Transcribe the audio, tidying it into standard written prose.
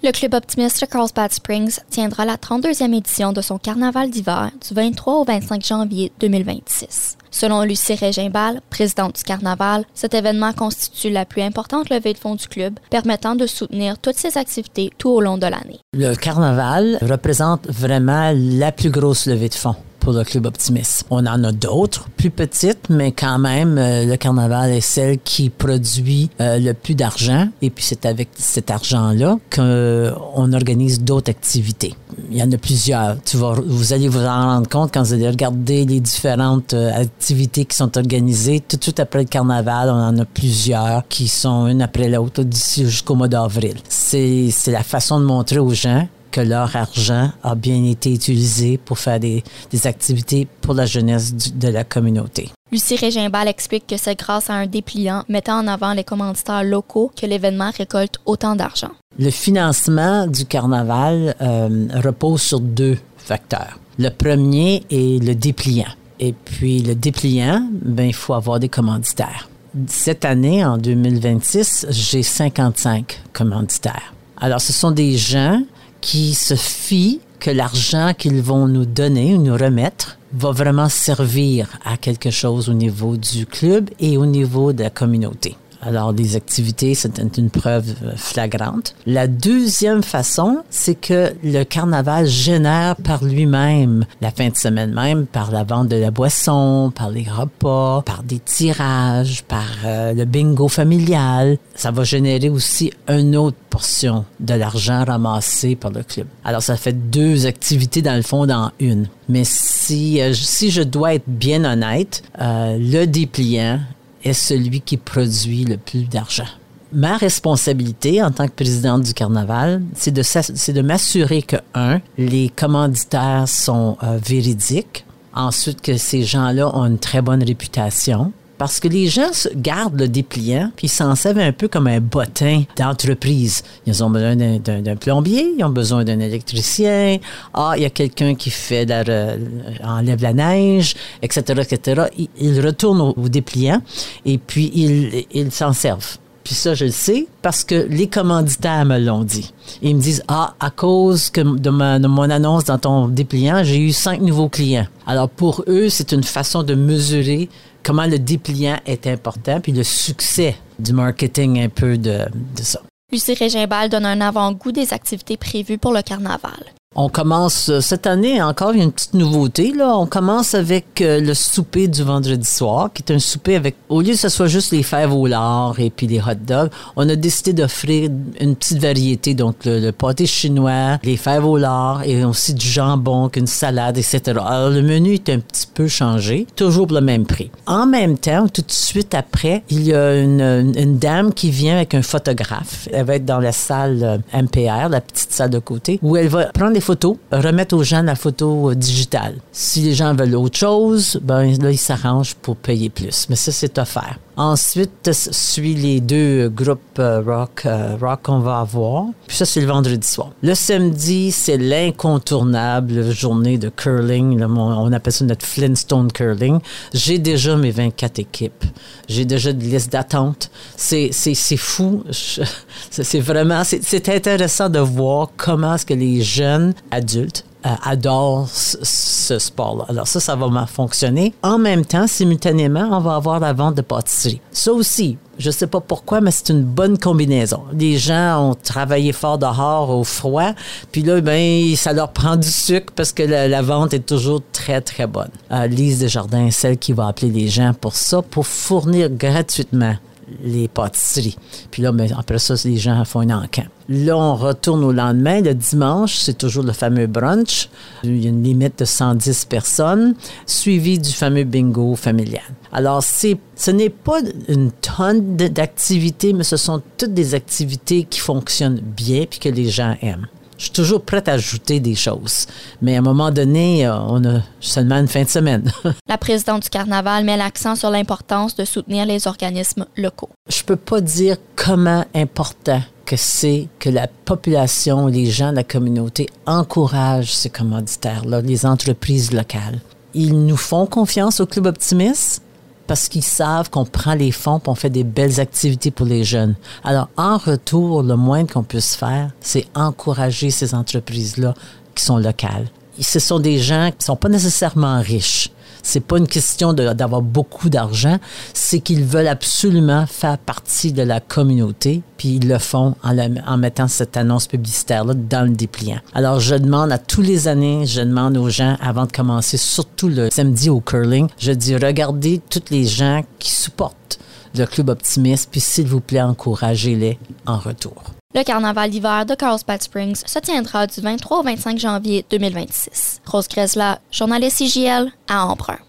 Le club optimiste de Carlsbad Springs tiendra la 32e édition de son carnaval d'hiver du 23 au 25 janvier 2026. Selon Lucie Régimbal, présidente du carnaval, cet événement constitue la plus importante levée de fonds du club, permettant de soutenir toutes ses activités tout au long de l'année. Le carnaval représente vraiment la plus grosse levée de fonds pour le club optimiste. On en a d'autres, plus petites, mais quand même, le carnaval est celle qui produit le plus d'argent. Et puis, c'est avec cet argent-là qu'on organise d'autres activités. Il y en a plusieurs. Vous allez vous en rendre compte quand vous allez regarder les différentes activités qui sont organisées. Tout de suite après le carnaval, on en a plusieurs qui sont une après l'autre d'ici jusqu'au mois d'avril. C'est la façon de montrer aux gens que leur argent a bien été utilisé pour faire des activités pour la jeunesse de la communauté. Lucie Régimbal explique que c'est grâce à un dépliant mettant en avant les commanditaires locaux que l'événement récolte autant d'argent. Le financement du carnaval repose sur 2 facteurs. Le premier est le dépliant. Et puis le dépliant, il faut avoir des commanditaires. Cette année, en 2026, j'ai 55 commanditaires. Alors, ce sont des gens qui se fient que l'argent qu'ils vont nous donner ou nous remettre va vraiment servir à quelque chose au niveau du club et au niveau de la communauté. Alors, les activités, c'est une preuve flagrante. La deuxième façon, c'est que le carnaval génère par lui-même, la fin de semaine même, par la vente de la boisson, par les repas, par des tirages, par le bingo familial. Ça va générer aussi une autre portion de l'argent ramassé par le club. Alors, ça fait 2 activités dans le fond dans une. Mais si je dois être bien honnête, le dépliant est celui qui produit le plus d'argent. Ma responsabilité en tant que présidente du carnaval, c'est de m'assurer que, 1, les commanditaires sont véridiques. Ensuite, que ces gens-là ont une très bonne réputation. Parce que les gens gardent le dépliant puis ils s'en servent un peu comme un bottin d'entreprise. Ils ont besoin d'un plombier, ils ont besoin d'un électricien. Il y a quelqu'un qui enlève la neige, etc., etc. Ils retournent au dépliant et puis ils s'en servent. Puis ça, je le sais parce que les commanditaires me l'ont dit. Ils me disent, à cause de mon annonce dans ton dépliant, j'ai eu 5 nouveaux clients. Alors pour eux, c'est une façon de mesurer comment le dépliant est important, puis le succès du marketing un peu de ça. Lucie Régimbal donne un avant-goût des activités prévues pour le carnaval. On commence cette année, encore il y a une petite nouveauté, là. On commence avec le souper du vendredi soir, qui est un souper avec, au lieu que ce soit juste les fèves au lard et puis les hot dogs, on a décidé d'offrir une petite variété, donc le pâté chinois, les fèves au lard et aussi du jambon, une salade, etc. Alors le menu est un petit peu changé, toujours pour le même prix. En même temps, tout de suite après, il y a une dame qui vient avec un photographe. Elle va être dans la salle MPR, la petite salle de côté, où elle va prendre des photos, remettre aux gens la photo digitale. Si les gens veulent autre chose, là, ils s'arrangent pour payer plus. Mais ça, c'est offert. Ensuite, suit les 2 groupes rock qu'on va avoir. Puis ça, c'est le vendredi soir. Le samedi, c'est l'incontournable journée de curling. Là, on appelle ça notre Flintstone curling. J'ai déjà mes 24 équipes. J'ai déjà une liste d'attente. C'est fou. C'est vraiment... C'est intéressant de voir comment est-ce que les jeunes adultes adore ce sport-là. Alors ça va fonctionner. En même temps, simultanément, on va avoir la vente de pâtisserie. Ça aussi, je ne sais pas pourquoi, mais c'est une bonne combinaison. Les gens ont travaillé fort dehors au froid, puis là, ça leur prend du sucre parce que la vente est toujours très, très bonne. Lise Desjardins est celle qui va appeler les gens pour ça, pour fournir gratuitement les pâtisseries. Puis là, après ça, les gens font un encan. Là, on retourne au lendemain. Le dimanche, c'est toujours le fameux brunch. Il y a une limite de 110 personnes, suivi du fameux bingo familial. Alors, ce n'est pas une tonne d'activités, mais ce sont toutes des activités qui fonctionnent bien puis que les gens aiment. Je suis toujours prête à ajouter des choses. Mais à un moment donné, on a seulement une fin de semaine. La présidente du carnaval met l'accent sur l'importance de soutenir les organismes locaux. Je peux pas dire comment important que c'est que la population, les gens de la communauté encouragent ces commanditaires-là, les entreprises locales. Ils nous font confiance au Club Optimiste. parce qu'ils savent qu'on prend les fonds et on fait des belles activités pour les jeunes. Alors, en retour, le moindre qu'on puisse faire, c'est encourager ces entreprises-là qui sont locales. Ce sont des gens qui ne sont pas nécessairement riches. C'est pas une question d'avoir beaucoup d'argent, c'est qu'ils veulent absolument faire partie de la communauté, puis ils le font en mettant cette annonce publicitaire-là dans le dépliant. Alors, je demande à tous les années, je demande aux gens, avant de commencer, surtout le samedi au curling, je dis, regardez tous les gens qui supportent le Club Optimiste, puis s'il vous plaît, encouragez-les en retour. Le carnaval d'hiver de Carlsbad Springs se tiendra du 23 au 25 janvier 2026. Rose Grezla, journaliste CJL à Embrun.